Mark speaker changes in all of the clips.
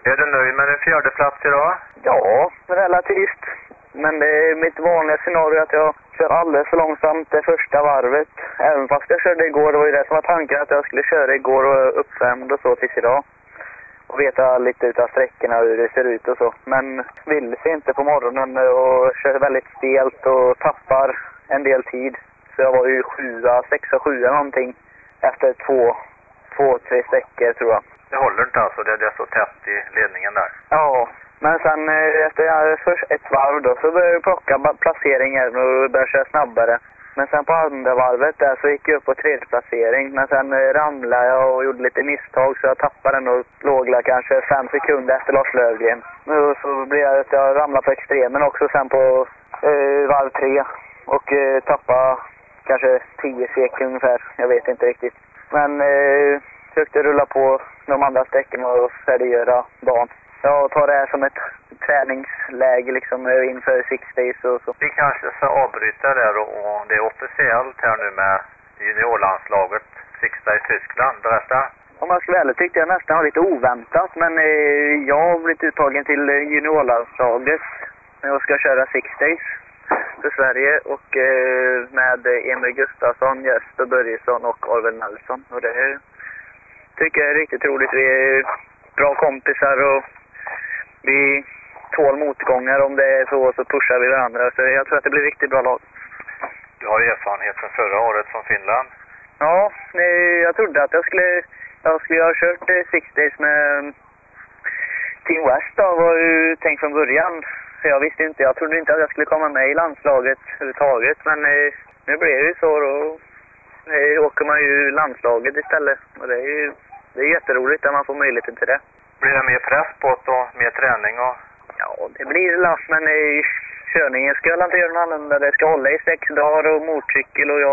Speaker 1: Är du nöjd med din fjärde plats idag?
Speaker 2: Ja, relativt. Men det är mitt vanliga scenario att jag kör alldeles för långsamt det första varvet. Även fast jag körde igår, det var ju det som var tanken att jag skulle köra igår och uppvärmd och så tills idag. Och veta lite utav sträckorna hur det ser ut och så. Men vill sig inte på morgonen och kör väldigt stelt och tappar en del tid. Så jag var ju 6-7 någonting efter två, tre sträckor tror jag.
Speaker 1: Det håller inte alltså, det är så tätt i ledningen där.
Speaker 2: Ja, men sen efter först ett varv då så började jag plocka placeringar och började köra snabbare. Men sen på andra varvet där så gick jag upp på tredje placering. Men sen ramlade jag och gjorde lite misstag så jag tappade den och låg kanske 5 sekunder efter Lars Löfgren. Och så blev jag att jag ramlade på extremen också sen på varv 3. Och tappade kanske 10 sekunder ungefär, jag vet inte riktigt. Men försökte rulla på de andra sträckorna och färdiggöra dagen. Jag tar det här som ett träningsläge liksom inför Six Days och så.
Speaker 1: Vi kanske ska avbryta där och det är officiellt här nu med juniorlandslaget Six Days Tyskland. Berätta.
Speaker 2: Om jag ska vara ärlig tyckte jag nästan var lite oväntat, men jag har blivit uttagen till juniorlandslaget när jag ska köra Six Days för Sverige och med Emil Gustafsson, Jesper Börjesson och Arvid Nelson. Och det tycker jag är riktigt roligt. Vi är bra kompisar och vi tål motgångar om det är så pushar vi varandra. Så jag tror att det blir riktigt bra lag.
Speaker 1: Du har erfarenhet från förra året från Finland.
Speaker 2: Ja, jag trodde att jag skulle ha kört Six Days med Team West då, var ju tänkt från början. Så jag trodde inte att jag skulle komma med i landslaget överhuvudtaget. Men nu blev det ju så då. Åker man ju landslaget istället. Och det är jätteroligt att man får möjligheten till det.
Speaker 1: Blir det mer press på det och mer träning? Och...
Speaker 2: Ja, det blir det. Men i körningen ska jag inte göra något annorlunda. Det ska hålla i 6 dagar och motorcykel och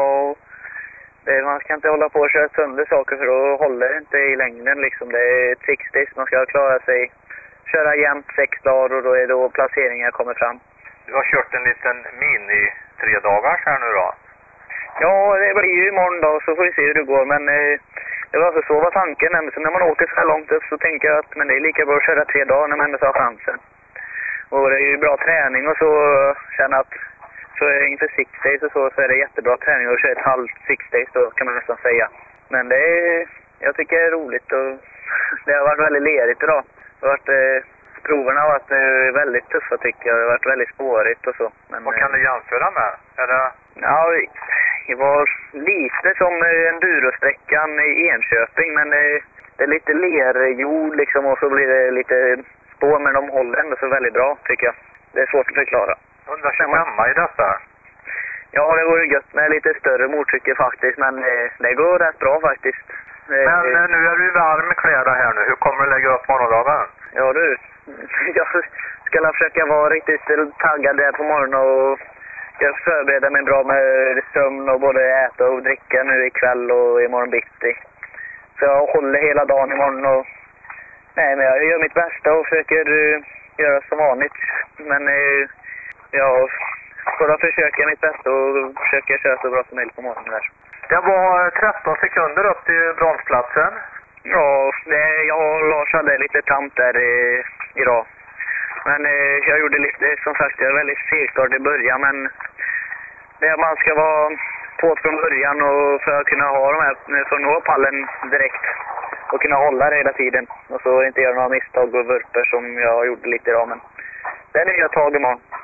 Speaker 2: man ska inte hålla på och köra sönder saker för då håller det inte i längden liksom. Det är 6 days, man ska klara sig. Köra jämnt 6 dagar och då är då placeringar kommer fram.
Speaker 1: Du har kört en liten mini 3 dagars här nu då?
Speaker 2: Ja, det blir ju imorgon då så får vi se hur det går. Men det var alltså så var tanken. Så när man åker så här långt upp så tänker jag att men det är lika bra att köra 3 dagar när man ändå har chansen. Och det är ju bra träning och så känna att så inför Six Days och så är det jättebra träning att köra ett halvt Six Days då kan man nästan säga. Men jag tycker det är roligt och det har varit väldigt lerigt idag. Proverna har varit väldigt tuffa tycker jag. Det har varit väldigt spårigt och så. Men,
Speaker 1: vad kan du jämföra med?
Speaker 2: Ja, det var lite som endurosträckan i Enköping. Men det är lite lerjord liksom och så blir det lite spår. Men de håller ändå så väldigt bra tycker jag. Det är svårt att förklara.
Speaker 1: 125 i detta?
Speaker 2: Ja, det vore gött med lite större motorcykel faktiskt. Men det går rätt bra faktiskt.
Speaker 1: Men nu är du varm i kläder här nu. Hur kommer du lägga upp morgondagen?
Speaker 2: Ja du, jag ska försöka vara riktigt taggad där på morgonen och jag förbereder mig bra med sömn och både äta och dricka nu ikväll och imorgon bitti. Så jag håller hela dagen imorgon och men jag gör mitt bästa och försöker göra som vanligt. Men jag får försöka mitt bästa och försöka köra så bra som möjligt på morgonen där.
Speaker 1: Det var 13 sekunder upp till bromsplatsen.
Speaker 2: Ja, jag och Lars hade lite tant där idag. Men jag gjorde lite, som sagt, jag är väldigt segstart i början. Men man ska vara på från början och för att kunna ha de här, för att nå pallen direkt. Och kunna hålla det hela tiden. Och så inte göra några misstag och vurper som jag gjorde lite idag. Men det är nya tag imorgon.